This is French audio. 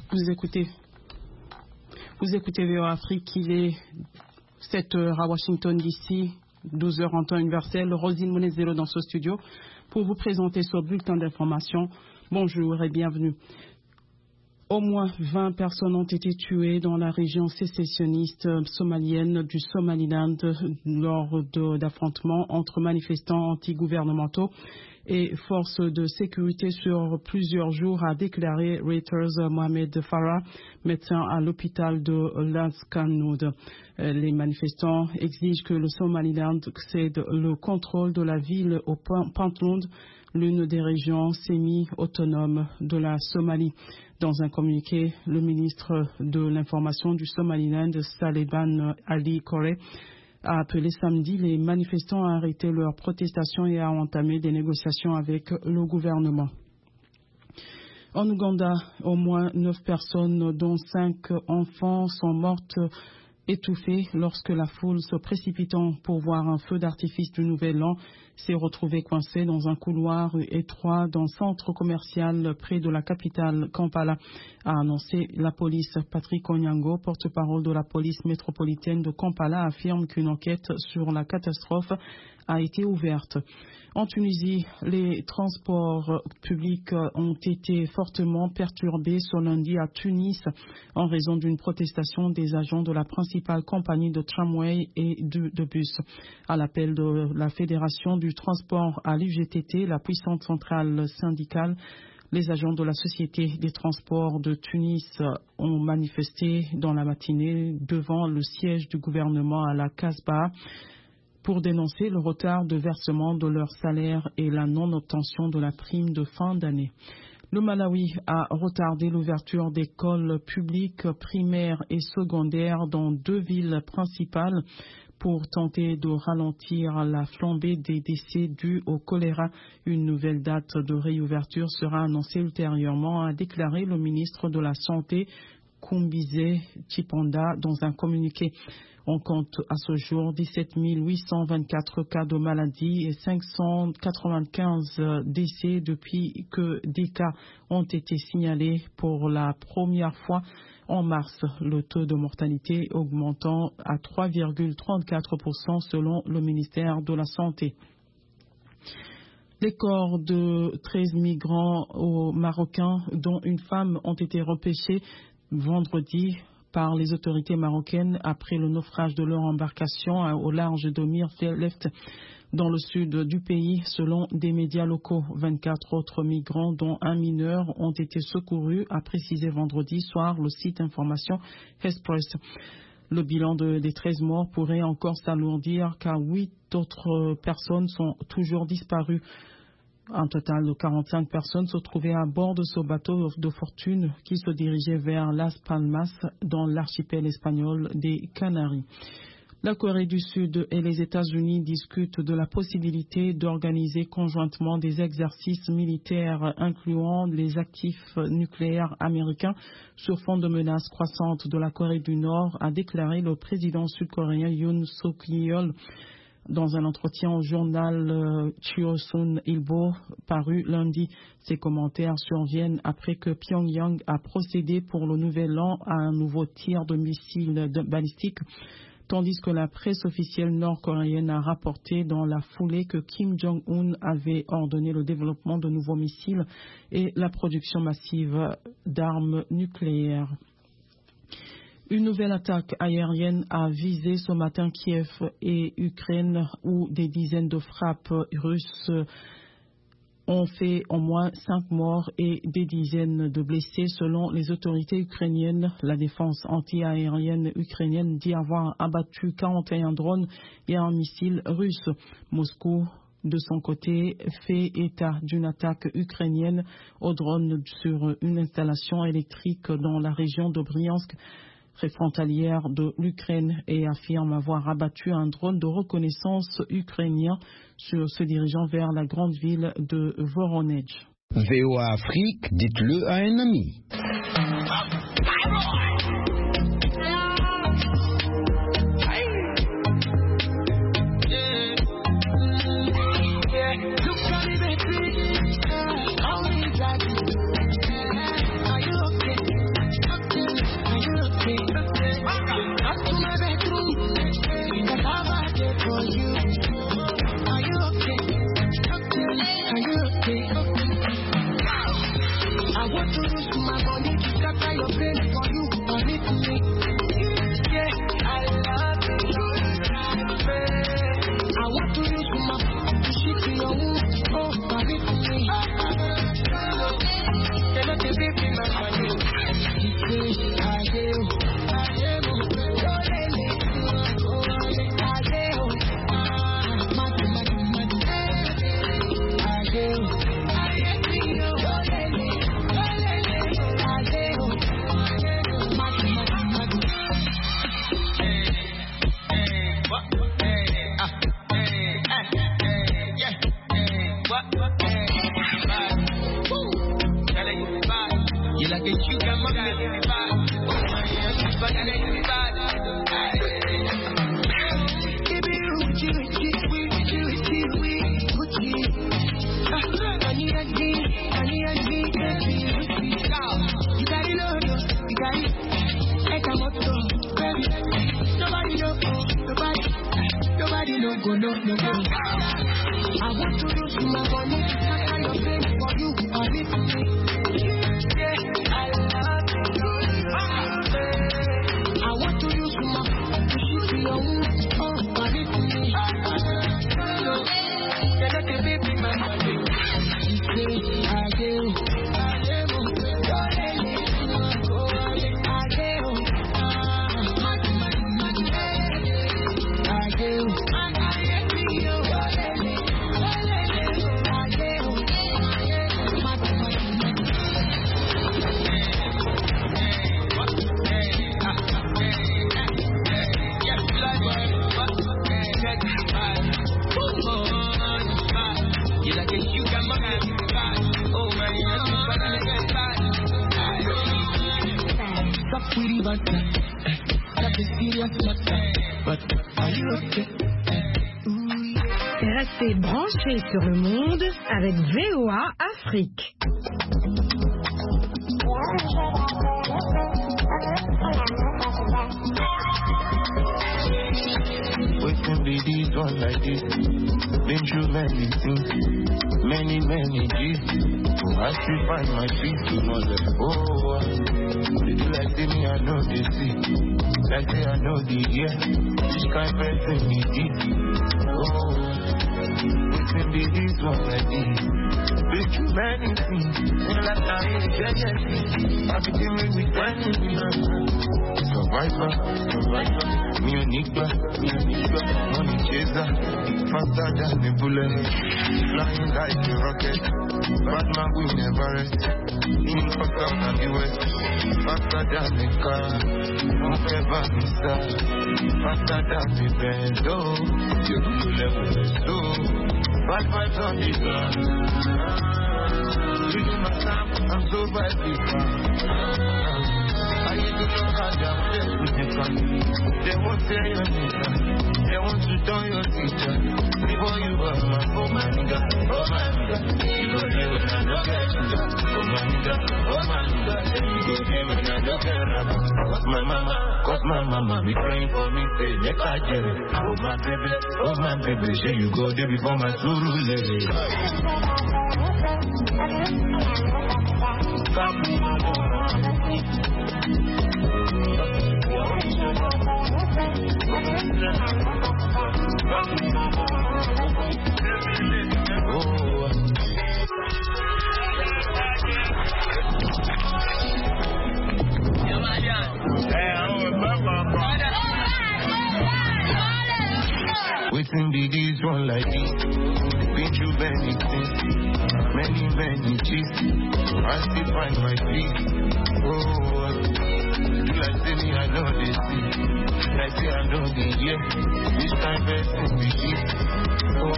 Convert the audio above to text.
Vous écoutez VOA Afrique, il est 7h à Washington DC, 12h en temps universel. Rosine Monezero dans ce studio pour vous présenter ce bulletin d'information. Bonjour et bienvenue. Au moins 20 personnes ont été tuées dans la région sécessionniste somalienne du Somaliland lors d'affrontements entre manifestants anti-gouvernementaux et forces de sécurité sur plusieurs jours, a déclaré Reuters Mohamed Farah, médecin à l'hôpital de Laskanoud. Les manifestants exigent que le Somaliland cède le contrôle de la ville au Puntland, l'une des régions semi-autonomes de la Somalie. Dans un communiqué, le ministre de l'Information du Somaliland, Saleban Ali Kore, a appelé samedi les manifestants à arrêter leurs protestations et à entamer des négociations avec le gouvernement. En Ouganda, au moins 9 personnes, dont 5 enfants, sont mortes étouffées lorsque la foule se précipitant pour voir un feu d'artifice du Nouvel An s'est retrouvée coincée dans un couloir étroit d'un centre commercial près de la capitale Kampala, a annoncé la police. Patrick Onyango, porte-parole de la police métropolitaine de Kampala, affirme qu'une enquête sur la catastrophe a été ouverte. En Tunisie, les transports publics ont été fortement perturbés ce lundi à Tunis en raison d'une protestation des agents de la principale compagnie de tramway et de bus. À l'appel de la Fédération du transport à l'UGTT, la puissante centrale syndicale, les agents de la Société des transports de Tunis ont manifesté dans la matinée devant le siège du gouvernement à la Casbah pour dénoncer le retard de versement de leur salaire et la non-obtention de la prime de fin d'année. Le Malawi a retardé l'ouverture d'écoles publiques primaires et secondaires dans 2 villes principales pour tenter de ralentir la flambée des décès dus au choléra. Une nouvelle date de réouverture sera annoncée ultérieurement, a déclaré le ministre de la Santé, Kumbise Chipanda, dans un communiqué. On compte à ce jour 17 824 cas de maladie et 595 décès depuis que des cas ont été signalés pour la première fois en mars. Le taux de mortalité augmentant à 3,34% selon le ministère de la Santé. Les corps de 13 migrants marocains, dont une femme, ont été repêchés vendredi par les autorités marocaines après le naufrage de leur embarcation au large de Mirleft dans le sud du pays, selon des médias locaux. 24 autres migrants, dont un mineur, ont été secourus, a précisé vendredi soir le site information Express. Le bilan des 13 morts pourrait encore s'alourdir car 8 autres personnes sont toujours disparues. Un total de 45 personnes se trouvaient à bord de ce bateau de fortune qui se dirigeait vers Las Palmas dans l'archipel espagnol des Canaries. La Corée du Sud et les États-Unis discutent de la possibilité d'organiser conjointement des exercices militaires incluant les actifs nucléaires américains sur fond de menaces croissantes de la Corée du Nord, a déclaré le président sud-coréen Yoon Suk-yeol dans un entretien au journal Chosun Ilbo paru lundi. Ces commentaires surviennent après que Pyongyang a procédé pour le nouvel an à un nouveau tir de missiles balistiques, tandis que la presse officielle nord-coréenne a rapporté dans la foulée que Kim Jong-un avait ordonné le développement de nouveaux missiles et la production massive d'armes nucléaires. Une nouvelle attaque aérienne a visé ce matin Kiev et Ukraine, où des dizaines de frappes russes ont fait au moins 5 morts et des dizaines de blessés selon les autorités ukrainiennes. La défense anti-aérienne ukrainienne dit avoir abattu 41 drones et un missile russe. Moscou, de son côté, fait état d'une attaque ukrainienne aux drones sur une installation électrique dans la région de Bryansk, frontalière de l'Ukraine, et affirme avoir abattu un drone de reconnaissance ukrainien se dirigeant vers la grande ville de Voronezh. VOA Afrique, dites-le à un ami. You like a sugar mama, but I know you bad. Baby, Gucci. I need a G, baby. You got it, you got it. Like a motor, baby. Nobody no go. I want to lose my money. I can't pay for you, only for me. I love you. I want to use my money to your own. Oh, only for me. You're not a baby, my money. You say I do. Restez branchés sur le monde avec VOA Afrique. Waiting be this one like this. Been through many things, many G's. I still find my feet to know that. Oh, did you like me? I know they see. Like say I know the year. This kind of person me deep. Oh, waiting be this one like this. Been through many things, and like I ain't jealous. I've been dealing with anything. Survivor. Me a nigga, money chaser, faster than the bullet, flying like a rocket. Bad man will never rest. In faster than the west, faster than the car. Don't ever miss that. Faster than the bend. Oh, you will never let go. Bad vibes on the ground. Reading my time, I'm so vibey. I used to know how they're blessed with the family. They won't say your nigga. They want to turn your teacher. Before you are my nigga. You go there when I look at you. Oh my nigga. You go there when I look at you. Cause my mama be praying for me. Say, make I get it. Oh my baby. Say you go there before my suru lady. Waiting be this one like this. Been through many things, many G's. I still find my feet. Oh, you like say me, I know they see. Like say I know the year. This time person be deep. Oh,